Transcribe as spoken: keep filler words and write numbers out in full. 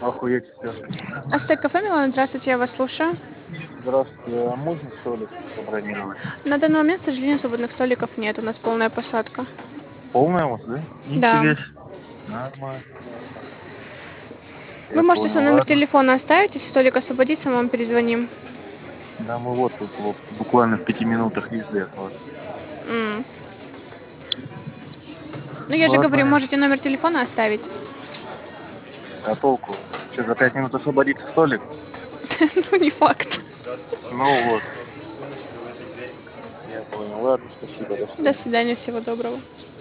Охуеть все. Астек кафе, Милана, здравствуйте, я вас слушаю. Здравствуйте, а можно столик забронировать? На данный момент, к сожалению, свободных столиков нет, у нас полная посадка. Полная у вас, да? Да. Нифига себе. Нормально. Вы Я можете свой понял, номер ладно. телефона оставить, если столик освободится, мы вам перезвоним. Да мы вот тут вот, буквально в пяти минутах езды от вас. М. Ну, я же говорю, Ладно. можете номер телефона оставить. А толку? Что, за пять минут освободится столик? Ну, не факт. Ну вот. Я понял. Ладно, спасибо, до До свидания. свидания, всего доброго.